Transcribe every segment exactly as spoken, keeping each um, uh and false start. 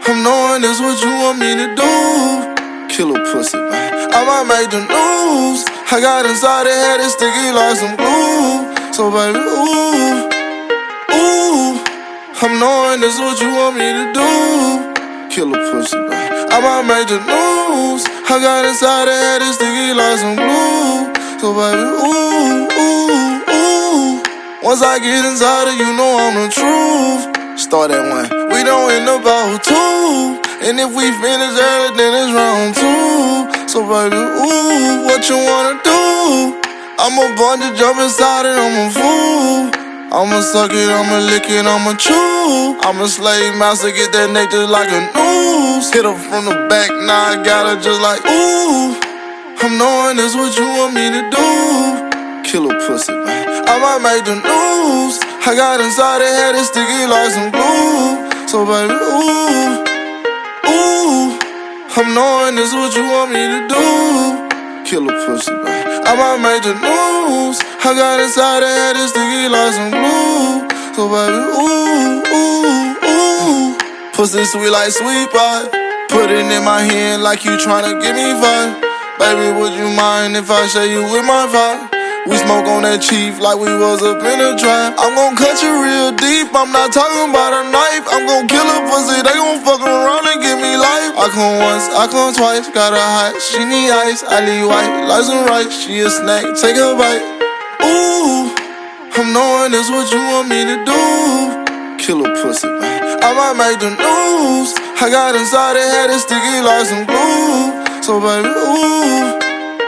I'm knowing this what you want me to do. Kill a pussy, man. I might make the news. I got inside the head, it's sticky like some glue. So baby, ooh, ooh, I'm knowing this what you want me to do. Kill a pussy, man. I might make the news. I got inside the head, it's sticky like some glue. So baby, ooh, ooh, ooh. Once I get inside it, you know I'm the truth. Start at one, we don't end up about two. And if we finish early, then it's round two. So baby, ooh, what you wanna do? I'ma bungee jump inside it, I'm a fool. I'ma suck it, I'ma lick it, I'ma chew. I'm a slave master, get that neck just like a noose. Hit her from the back, now I got her just like ooh. I'm knowing this what you want me to do. Kill a pussy, man. I might make the news. I got inside the head, it's sticky like some glue. So baby, ooh, ooh, I'm knowing this what you want me to do. Kill a pussy, man. I might make the news. I got inside the head, it's sticky like some glue. So baby, ooh, ooh, ooh. Pussy sweet like sweet pie. Put it in my hand like you tryna give me five. Baby, would you mind if I share you with my vibe? We smoke on that chief like we was up in a trap. I'm gon' cut you real deep, I'm not talking about a knife. I'm gon' kill a pussy, they gon' fuck around and give me life. I come once, I come twice, got her hot, she need ice. I leave white, like some rice, she a snack, take a bite. Ooh, I'm knowing this what you want me to do. Kill a pussy, man. I might make the news. I got inside the head, it's sticky like some glue. So baby, ooh,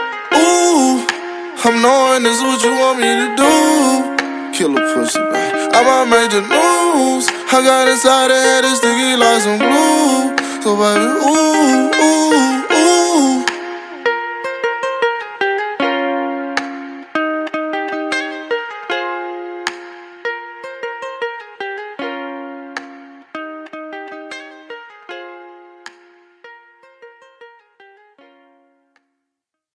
ooh, I'm knowing this what you want me to do. Kill a pussy, man. I might make the news. I got inside the head, it's sticky like some glue. So baby, ooh, ooh.